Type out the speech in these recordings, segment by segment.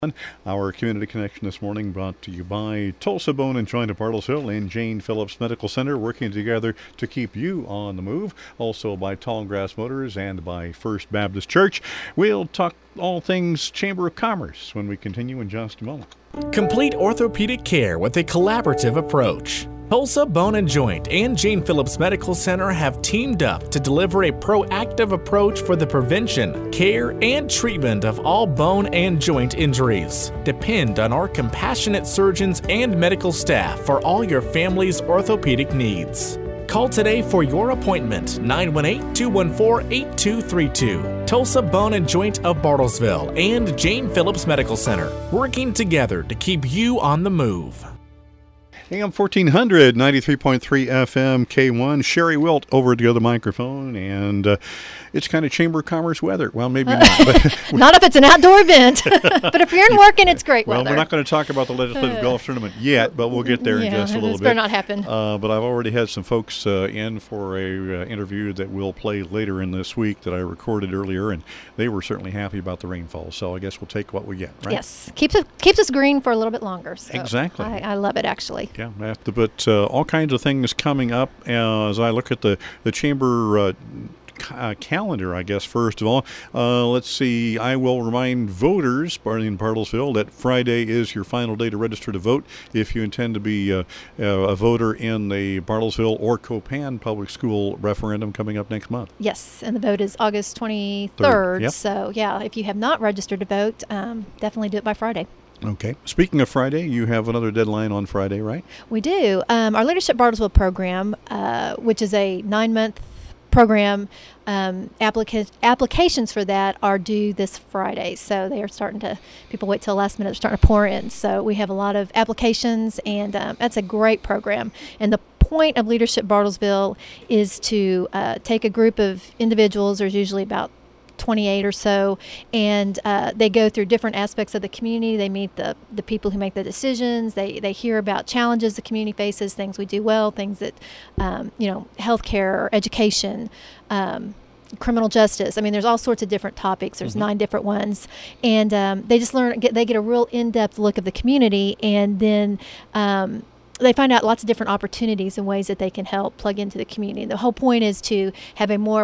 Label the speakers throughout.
Speaker 1: Our community connection this morning brought to you by Tulsa Bone and Joint of Bartlesville and Jane Phillips Medical Center, working together to keep you on the move. Also by Tallgrass Motors and by First Baptist Church. We'll talk all things Chamber of Commerce when we continue in just a moment.
Speaker 2: Complete orthopedic care with a collaborative approach. Tulsa Bone and Joint and Jane Phillips Medical Center have teamed up to deliver a proactive approach for the prevention, care, and treatment of all bone and joint injuries. Depend on our compassionate surgeons and medical staff for all your family's orthopedic needs. Call today for your appointment, 918-214-8232. Tulsa Bone and Joint of Bartlesville and Jane Phillips Medical Center, working together to keep you on the move.
Speaker 1: AM 1400, 93.3 FM, K1. Sherry Wilt over at the other microphone, and it's kind of Chamber of Commerce weather. Well, maybe not. But
Speaker 3: not if it's an outdoor event. But if you're in working, it's great weather.
Speaker 1: Well, we're not going to talk about the legislative golf tournament yet, but we'll get there in just a little bit.
Speaker 3: Better not happen.
Speaker 1: But I've already had some folks in for a interview that we'll play later in this week that I recorded earlier, and they were certainly happy about the rainfall. So I guess we'll take what we get, right?
Speaker 3: Yes. Keeps us green for a little bit longer. So
Speaker 1: exactly.
Speaker 3: I love it, actually.
Speaker 1: Yeah, but all kinds of things coming up as I look at the chamber calendar, I guess, first of all. Let's see. I will remind voters in Bartlesville that Friday is your final day to register to vote if you intend to be a voter in the Bartlesville or Copan public school referendum coming up next month.
Speaker 3: Yes, and the vote is August 23rd.
Speaker 1: Yep.
Speaker 3: So, yeah, if you have not registered to vote, definitely do it by Friday.
Speaker 1: Okay. Speaking of Friday, you have another deadline on Friday, right?
Speaker 3: We do. Our Leadership Bartlesville program, which is a 9-month program, applications for that are due this Friday. So they are people wait till last minute, they're starting to pour in. So we have a lot of applications, and that's a great program. And the point of Leadership Bartlesville is to take a group of individuals, there's usually about 28 or so, and they go through different aspects of the community. They meet the people who make the decisions. They hear about challenges the community faces, things we do well, things that, healthcare, education, criminal justice. I mean, there's all sorts of different topics. There's 9 different ones, and they just they get a real in-depth look of the community, and then they find out lots of different opportunities and ways that they can help plug into the community. And the whole point is to have a more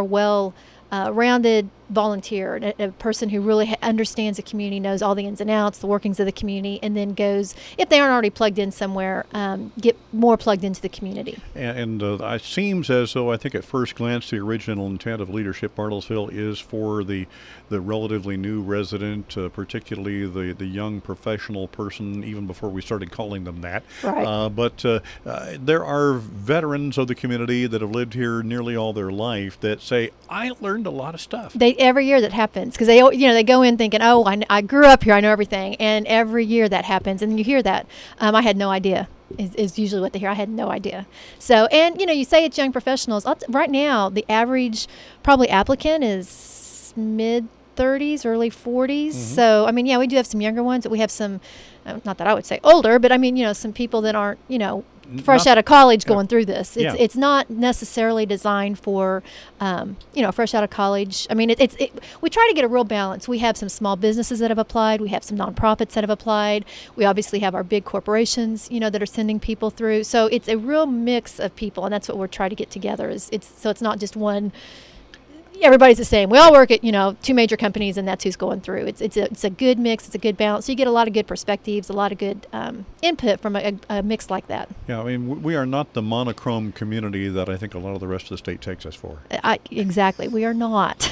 Speaker 3: rounded volunteer, a person who really understands the community, knows all the ins and outs, the workings of the community, and then goes, if they aren't already plugged in somewhere, get more plugged into the community.
Speaker 1: And it seems as though, I think at first glance, the original intent of Leadership Bartlesville is for the relatively new resident, particularly the young professional person, even before we started calling them that.
Speaker 3: Right.
Speaker 1: But there are veterans of the community that have lived here nearly all their life that say, I learned a lot of stuff.
Speaker 3: Every year that happens, because they go in thinking, oh, I grew up here, I know everything, and every year that happens, and you hear that. I had no idea. Is usually what they hear. I had no idea. So, and you say it's young professionals. Right now, the average probably applicant is mid-30s, early 40s. Mm-hmm. So, I mean, yeah, we do have some younger ones. We have some, not that I would say older, but I mean, some people that aren't, fresh out of college going through this. It's not necessarily designed for, fresh out of college. I mean, we try to get a real balance. We have some small businesses that have applied. We have some nonprofits that have applied. We obviously have our big corporations, that are sending people through. So it's a real mix of people, and that's what we're trying to get together. So it's not just one. Everybody's the same. We all work at 2 major companies, and that's who's going through. It's a good mix. It's a good balance. So you get a lot of good perspectives, a lot of good input from a mix like that.
Speaker 1: Yeah, I mean, we are not the monochrome community that I think a lot of the rest of the state takes us for.
Speaker 3: Exactly, we are not.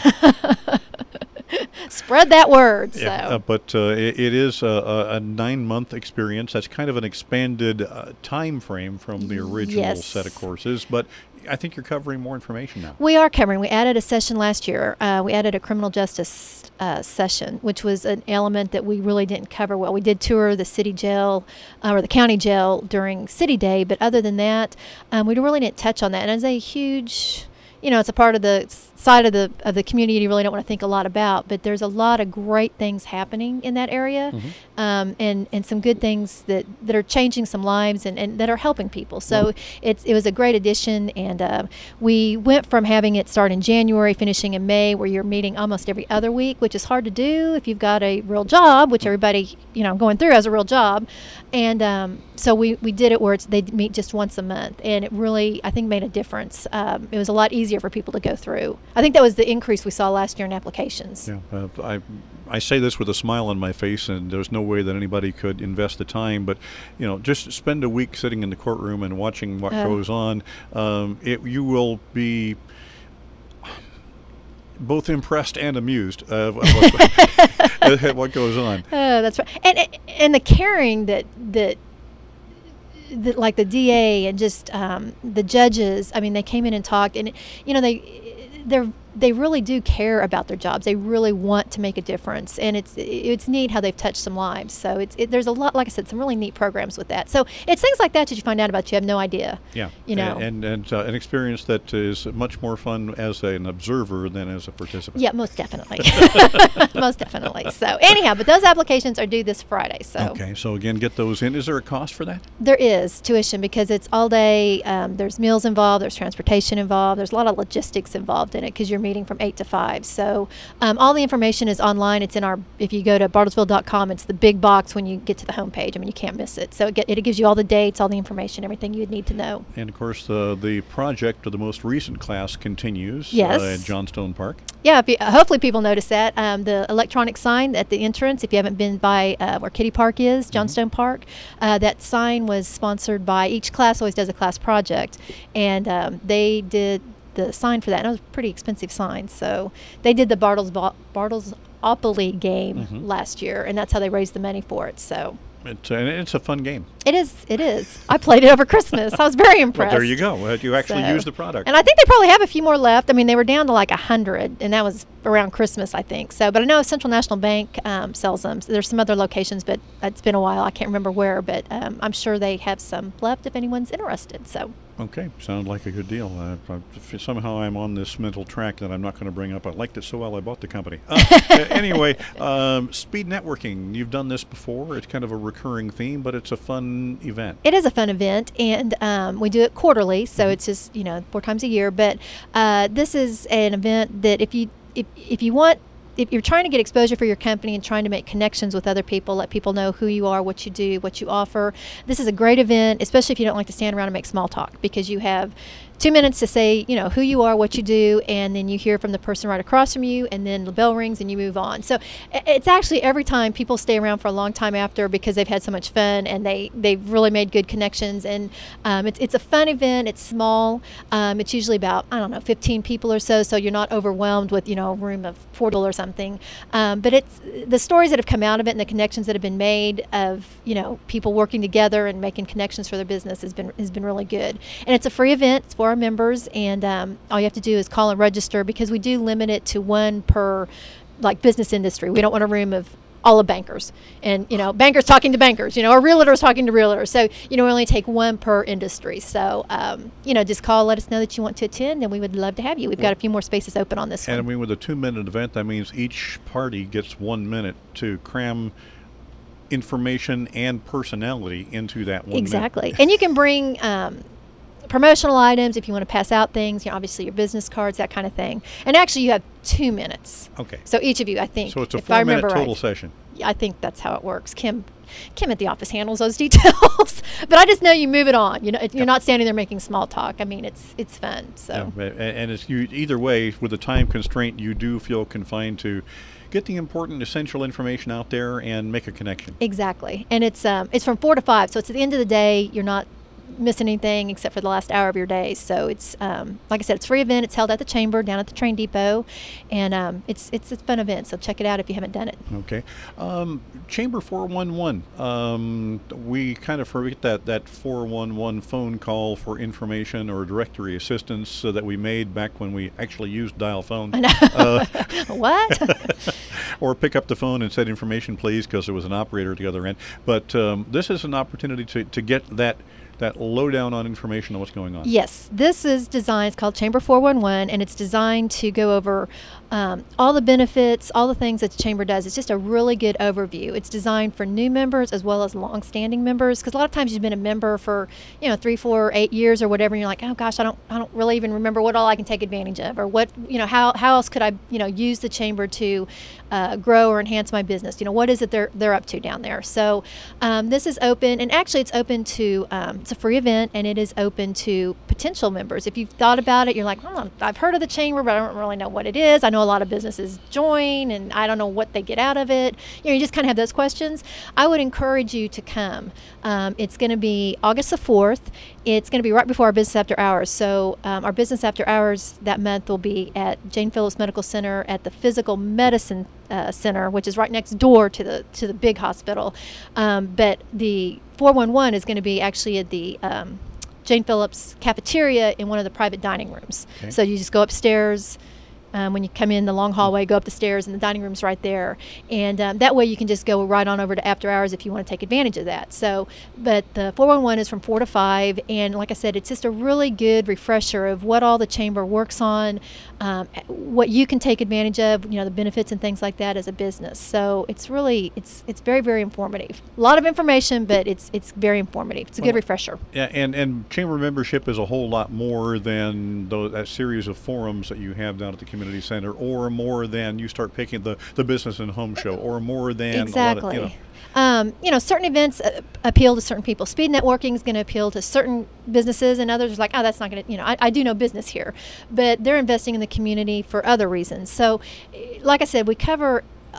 Speaker 3: Spread that word.
Speaker 1: Yeah, but it is a 9-month experience. That's kind of an expanded time frame from the original set of courses, but I think you're covering more information now.
Speaker 3: We are covering. We added a session last year. We added a criminal justice session, which was an element that we really didn't cover well. We did tour the city jail or the county jail during City Day, but other than that, we really didn't touch on that. And it's a huge, it's a part of the side of the community you really don't want to think a lot about, but there's a lot of great things happening in that area, and some good things that are changing some lives and that are helping people. So it was a great addition, and we went from having it start in January, finishing in May, where you're meeting almost every other week, which is hard to do if you've got a real job, which everybody going through has a real job, and so we did it where they meet just once a month, and it really, I think, made a difference. It was a lot easier for people to go through. I think that was the increase we saw last year in applications.
Speaker 1: Yeah, I say this with a smile on my face, and there's no way that anybody could invest the time, but just spend a week sitting in the courtroom and watching what goes on. You will be both impressed and amused of what goes on.
Speaker 3: That's right, and the caring that like the DA and just the judges. I mean, they came in and talked, and they really do care about their jobs. They really want to make a difference, and it's neat how they've touched some lives. So there's a lot, like I said, some really neat programs with that. So it's things like that you find out about you have no idea.
Speaker 1: Yeah, and an experience that is much more fun as an observer than as a participant.
Speaker 3: Yeah, most definitely, most definitely. So anyhow, but those applications are due this Friday. So
Speaker 1: okay, so again, get those in. Is there a cost for that?
Speaker 3: There is tuition because it's all day. There's meals involved. There's transportation involved. There's a lot of logistics involved in it because you're meeting from 8 to 5. So all the information is online. It's if you go to bartlesville.com, it's the big box when you get to the homepage. I mean, you can't miss it. So it gives you all the dates, all the information, everything you would need to know.
Speaker 1: And of course, the project of the most recent class continues
Speaker 3: at
Speaker 1: Johnstone Park.
Speaker 3: Yeah, hopefully people notice that. The electronic sign at the entrance, if you haven't been by where Kitty Park is, Johnstone Park, that sign was sponsored by, each class always does a class project, and they did the sign for that, and it was a pretty expensive sign. So they did the Bartlesopoly game last year, and that's how they raised the money for it. So
Speaker 1: it's a fun game.
Speaker 3: It is. I played it over Christmas. I was very impressed.
Speaker 1: Well, there you go. You actually used the product.
Speaker 3: And I think they probably have a few more left. I mean, they were down to like 100, and that was around Christmas, I think. So, but I know Central National Bank sells them. So there's some other locations, but it's been a while. I can't remember where, but I'm sure they have some left if anyone's interested. So.
Speaker 1: Okay, sounds like a good deal. Somehow I'm on this mental track that I'm not going to bring up. I liked it so well I bought the company. Anyway, speed networking. You've done this before. It's kind of a recurring theme, but it's a fun event.
Speaker 3: It is a fun event, and we do it quarterly, so it's just 4 times a year. But this is an event that if you're trying to get exposure for your company and trying to make connections with other people, let people know who you are, what you do, what you offer, this is a great event, especially if you don't like to stand around and make small talk, because you have 2 minutes to say, who you are, what you do, and then you hear from the person right across from you, and then the bell rings and you move on. So it's actually every time people stay around for a long time after because they've had so much fun and they've really made good connections. And it's a fun event. It's small. It's usually about, 15 people or so, so you're not overwhelmed with, a room of 4 people or something. But it's the stories that have come out of it and the connections that have been made of, people working together and making connections for their business has been really good. And it's a free event. It's for our members, and all you have to do is call and register, because we do limit it to 1 per business industry. We don't want a room of all of bankers and bankers talking to bankers, or realtors talking to realtors. So we only take 1 per industry. So just call, let us know that you want to attend, and we would love to have you. We've got a few more spaces open on this one.
Speaker 1: And I mean, with a 2-minute event, that means each party gets 1 minute to cram information and personality into that 1 minute.
Speaker 3: Exactly. And you can bring promotional items if you want to pass out things, obviously your business cards, that kind of thing. And actually you have 2 minutes.
Speaker 1: Okay.
Speaker 3: So each of you, I think.
Speaker 1: So it's a 4-minute total session.
Speaker 3: I think that's how it works. Kim at the office handles those details. But I just know you move it on. You're not standing there making small talk. I mean, it's fun. So. Yeah,
Speaker 1: and it's either way, with the time constraint, you do feel confined to get the important, essential information out there and make a connection.
Speaker 3: Exactly. And it's from 4 to 5. So it's at the end of the day. You're not missing anything except for the last hour of your day. So it's like I said, it's a free event. It's held at the Chamber down at the train depot, and it's a fun event. So check it out if you haven't done it.
Speaker 1: Okay. Chamber 411. We kind of forget that 411 phone call for information or directory assistance that we made back when we actually used dial phone.
Speaker 3: I know. What?
Speaker 1: or pick up the phone and said information, please, because there was an operator at the other end. But this is an opportunity to get that lowdown on information on what's going on.
Speaker 3: Yes, this is designed, it's called Chamber 411, and it's designed to go over all the benefits, all the things that the Chamber does. It's just a really good overview. It's designed for new members as well as long-standing members, because a lot of times you've been a member for 3, 4, 8 years or whatever, and you're like, oh gosh, I don't really even remember what all I can take advantage of, or what, how else could I use the Chamber to grow or enhance my business. What is it they're up to down there? So this is open, and actually it's open to it's a free event, and it is open to potential members. If you've thought about it, you're like, I've heard of the Chamber, but I don't really know what it is. I know a lot of businesses join, and I don't know what they get out of it. You just kind of have those questions. I would encourage you to come. It's going to be August the 4th. It's going to be right before our business after hours. So our business after hours that month will be at Jane Phillips Medical Center at the Physical Medicine Center, which is right next door to the big hospital. But the 411 is going to be actually at the Jane Phillips cafeteria in one of the private dining rooms. Okay. So you just go upstairs. When you come in the long hallway, go up the stairs, and the dining room's right there. And that way you can just go right on over to after hours if you want to take advantage of that. So, but the 411 is from 4 to 5. And like I said, it's just a really good refresher of what all the Chamber works on, what you can take advantage of, the benefits and things like that as a business. So it's really, it's very, very informative. A lot of information, but it's very informative. It's a good refresher.
Speaker 1: Yeah, and Chamber membership is a whole lot more than that series of forums that you have down at the community center, or more than you start picking the business and home show, or more than
Speaker 3: exactly.
Speaker 1: A lot of,
Speaker 3: certain events appeal to certain people. Speed networking is going to appeal to certain businesses, and others are like, that's not going to, I do no business here, but they're investing in the community for other reasons. So, like I said, we cover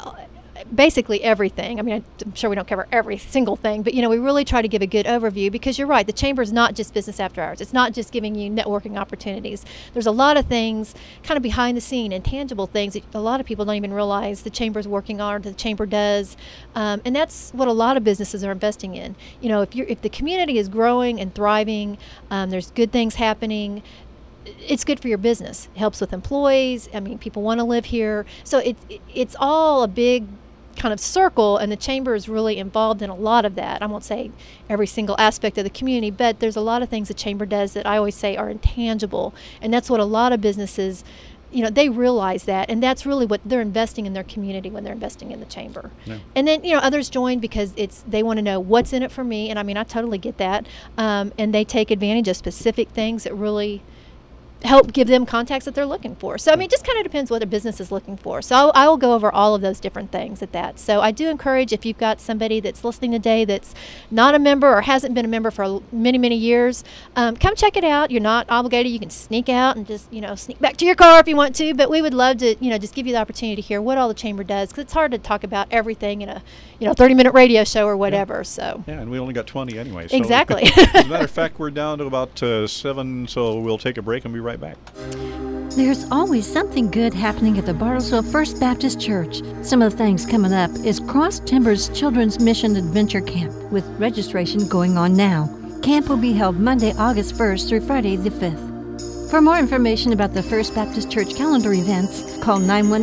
Speaker 3: basically everything. I mean, I'm sure we don't cover every single thing, but we really try to give a good overview, because you're right, the Chamber is not just business after hours. It's not just giving you networking opportunities. There's a lot of things kind of behind the scene, intangible things that a lot of people don't even realize the Chamber's working on, or the Chamber does, and that's what a lot of businesses are investing in. If the community is growing and thriving, there's good things happening, it's good for your business. It helps with employees. I mean, people want to live here. So it's all a big kind of circle, and the Chamber is really involved in a lot of that. I won't say every single aspect of the community, but there's a lot of things the Chamber does that I always say are intangible, and that's what a lot of businesses, they realize that, and that's really what they're investing in their community when they're investing in the Chamber. Yeah. And then others join because they want to know what's in it for me, and I mean, I totally get that, and they take advantage of specific things that really help give them contacts that they're looking for. So, I mean, it just kind of depends what a business is looking for. So I will go over all of those different things at that. So I do encourage, if you've got somebody that's listening today that's not a member or hasn't been a member for many, many years, come check it out. You're not obligated. You can sneak out and just, sneak back to your car if you want to. But we would love to, just give you the opportunity to hear what all the Chamber does, because it's hard to talk about everything in a, 30-minute radio show or whatever. Yeah. So. Yeah,
Speaker 1: and we only got 20 anyway. So.
Speaker 3: Exactly.
Speaker 1: As a matter of fact, we're down to about 7, so we'll take a break and be right back.
Speaker 4: There's always something good happening at the Bartlesville First Baptist Church. Some of the things coming up is Cross Timbers Children's Mission Adventure Camp, with registration going on now. Camp will be held Monday, August 1st through Friday the 5th. For more information about the First Baptist Church calendar events, call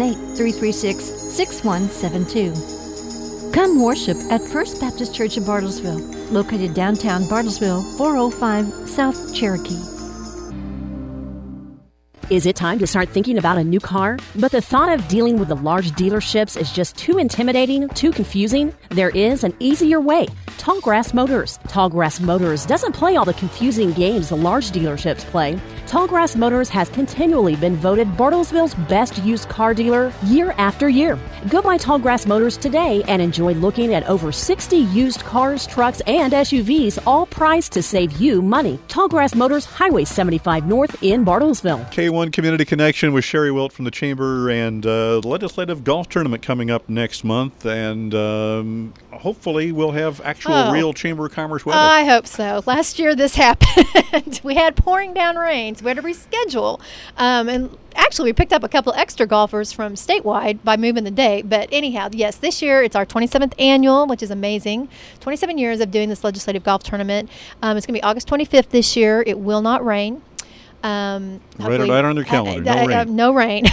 Speaker 4: 918-336-6172. Come worship at First Baptist Church of Bartlesville, located downtown Bartlesville, 405 South Cherokee.
Speaker 5: Is it time to start thinking about a new car? But the thought of dealing with the large dealerships is just too intimidating, too confusing? There is an easier way. Tallgrass Motors. Tallgrass Motors doesn't play all the confusing games the large dealerships play. Tallgrass Motors has continually been voted Bartlesville's best used car dealer year after year. Go by Tallgrass Motors today and enjoy looking at over 60 used cars, trucks, and SUVs, all priced to save you money. Tallgrass Motors, Highway 75 North in Bartlesville.
Speaker 1: K1 Community Connection with Sherry Wilt from the Chamber, and the legislative golf tournament coming up next month, and hopefully we'll have actual real Chamber of Commerce weather.
Speaker 3: I hope so. Last year this happened. We had pouring down rain, so we had to reschedule. And actually, we picked up a couple extra golfers from statewide by moving the date. But anyhow, yes, this year it's our 27th annual, which is amazing. 27 years of doing this legislative golf tournament. It's going to be August 25th this year. It will not rain. Hopefully,
Speaker 1: right on their calendar. No rain.
Speaker 3: No rain.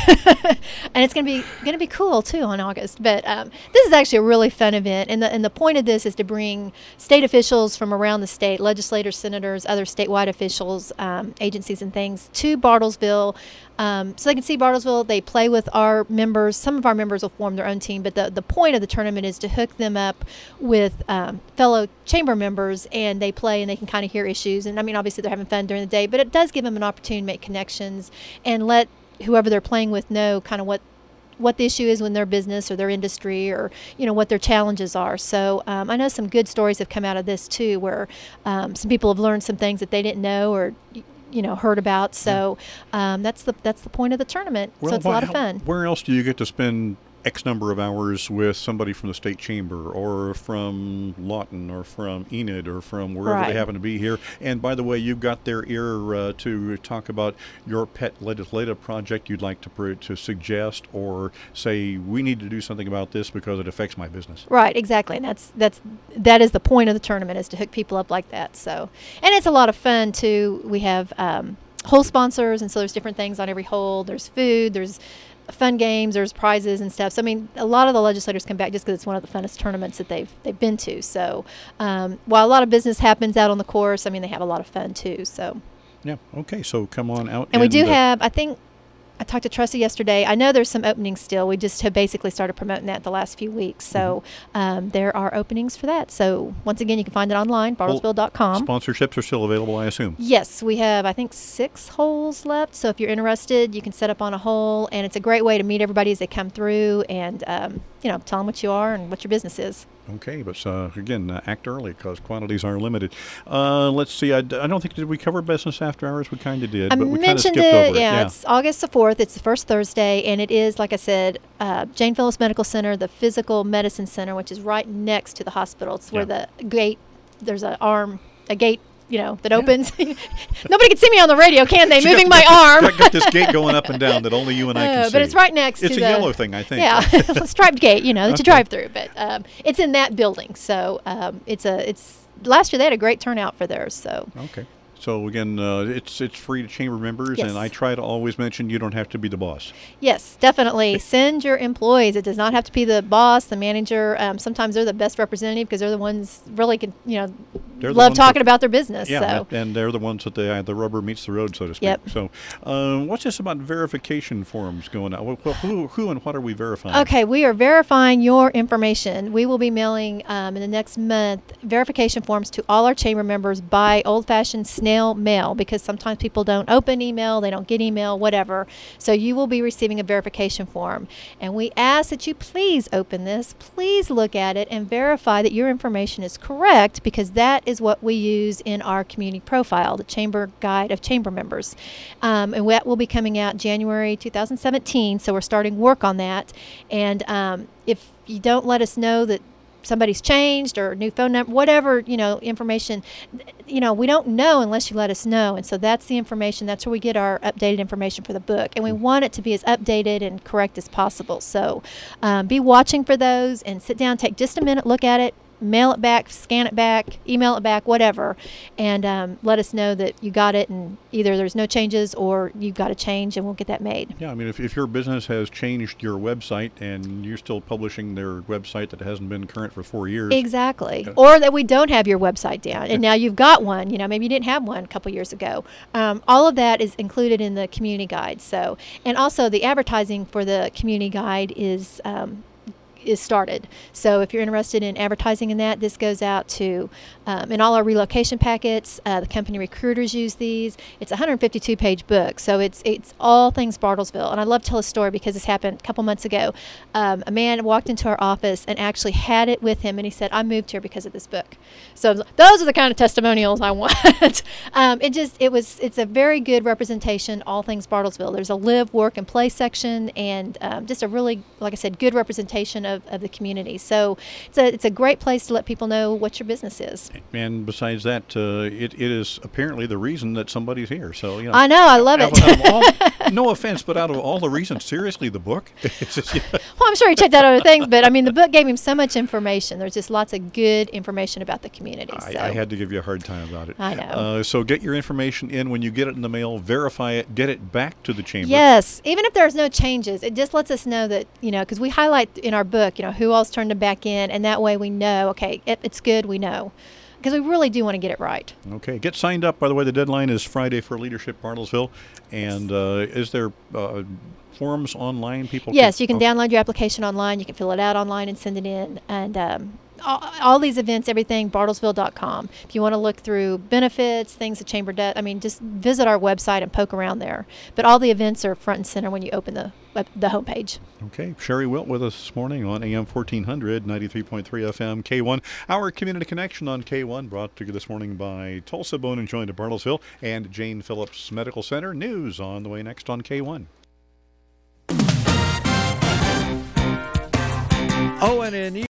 Speaker 3: And it's going to be cool too on August. But this is actually a really fun event, and the point of this is to bring state officials from around the state, legislators, senators, other statewide officials, agencies, and things to Bartlesville. So they can see Bartlesville. They play with our members. Some of our members will form their own team, but the point of the tournament is to hook them up with fellow chamber members, and they play and they can kind of hear issues. And I mean, obviously they're having fun during the day, but it does give them an opportunity to make connections and let whoever they're playing with know kind of what the issue is in their business or their industry, or what their challenges are. So I know some good stories have come out of this too, where some people have learned some things that they didn't know or heard about. So that's the point of the tournament.
Speaker 1: Well,
Speaker 3: so it's a lot of fun.
Speaker 1: Where else do you get to spend X number of hours with somebody from the state chamber or from Lawton or from Enid or from wherever they happen to be here? And by the way, you've got their ear to talk about your pet legislative project you'd like to suggest, or say we need to do something about this because it affects my business.
Speaker 3: Right, exactly. And that is the point of the tournament, is to hook people up like that. So, and it's a lot of fun too. We have hole sponsors, and so there's different things on every hole. There's food, there's fun games, there's prizes and stuff. So I mean, a lot of the legislators come back just because it's one of the funnest tournaments that they've been to. So while a lot of business happens out on the course, I mean, they have a lot of fun too. So
Speaker 1: yeah, okay, so come on out.
Speaker 3: And we do have, I think, I talked to Trusty yesterday. I know there's some openings still. We just have basically started promoting that the last few weeks. So there are openings for that. So once again, you can find it online, bartlesville.com.
Speaker 1: Sponsorships are still available, I assume?
Speaker 3: Yes, we have, I think, 6 holes left. So if you're interested, you can set up on a hole. And it's a great way to meet everybody as they come through and, tell them what you are and what your business is.
Speaker 1: Okay, but again, act early because quantities are limited. Let's see. I don't think, did we cover business after hours? We kind of did, but we kind of skipped over it.
Speaker 3: Yeah, it's August the 4th. It's the first Thursday, and it is, like I said, Jane Phillips Medical Center, the Physical Medicine Center, which is right next to the hospital. It's where the gate, there's a gate, that opens. Nobody can see me on the radio, can they? Moving my arm.
Speaker 1: Got this gate going up and down that only you and I can see.
Speaker 3: But it's right next to the...
Speaker 1: It's a yellow thing, I think.
Speaker 3: Yeah, striped gate, that you drive through. But it's in that building. So it's last year they had a great turnout for theirs. So
Speaker 1: okay. So again, it's free to chamber members, and I try to always mention you don't have to be the boss.
Speaker 3: Yes, definitely. Send your employees. It does not have to be the boss, the manager. Sometimes they're the best representative because they're the ones really love talking about their business.
Speaker 1: Yeah, and they're the ones that the rubber meets the road, so to speak.
Speaker 3: Yep.
Speaker 1: So what's this about verification forms going out? Well, who and what are we verifying?
Speaker 3: Okay, we are verifying your information. We will be mailing in the next month verification forms to all our chamber members by old-fashioned snail mail, because sometimes people don't open email, they don't get email, whatever. So you will be receiving a verification form. And we ask that you please open this, please look at it and verify that your information is correct, because that is what we use in our community profile, the Chamber Guide of Chamber Members. And that will be coming out January 2017, so we're starting work on that. And if you don't let us know that somebody's changed or new phone number, whatever, information, we don't know unless you let us know. And so that's the information. That's where we get our updated information for the book. And we want it to be as updated and correct as possible. So be watching for those and sit down, take just a minute, look at it, mail it back, scan it back, email it back, whatever, and let us know that you got it, and either there's no changes or you've got a change, and we'll get that made.
Speaker 1: Yeah, I mean, if your business has changed your website and you're still publishing their website that hasn't been current for 4 years.
Speaker 3: Exactly. Or that we don't have your website down, and now you've got one. Maybe you didn't have one a couple years ago. All of that is included in the community guide. So, and also the advertising for the community guide is started. So if you're interested in advertising in that, this goes out to in all our relocation packets. The company recruiters use these. It's a 152-page book, so it's all things Bartlesville. And I love to tell a story because this happened a couple months ago. A man walked into our office and actually had it with him, and he said, "I moved here because of this book." So those are the kind of testimonials I want. It's a very good representation, all things Bartlesville. There's a live, work, and play section, and just a really, like I said, good representation of the community. So it's a great place to let people know what your business is.
Speaker 1: And besides that, it is apparently the reason that somebody's here. So
Speaker 3: I know, I love it.
Speaker 1: No offense, but out of all the reasons, seriously, the book.
Speaker 3: Well, I'm sure he checked out other things, but I mean, the book gave him so much information. There's just lots of good information about the community.
Speaker 1: I had to give you a hard time about it.
Speaker 3: I know.
Speaker 1: So get your information in when you get it in the mail. Verify it. Get it back to the chamber.
Speaker 3: Yes, even if there's no changes, it just lets us know that, because we highlight in our book, who all's turned them back in, and that way we know, okay, it's good, we know. Because we really do want to get it right.
Speaker 1: Okay. Get signed up. By the way, the deadline is Friday for Leadership Bartlesville. And is there forms online?
Speaker 3: Yes, you can download your application online. You can fill it out online and send it in. And all these events, everything, bartlesville.com. If you want to look through benefits, things the chamber does, just visit our website and poke around there. But all the events are front and center when you open the homepage.
Speaker 1: Okay. Sherry Wilt with us this morning on AM 1400, 93.3 FM, K1. Our Community Connection on K1, brought to you this morning by Tulsa Bone and Joint of Bartlesville and Jane Phillips Medical Center. News on the way next on K1.
Speaker 6: ONN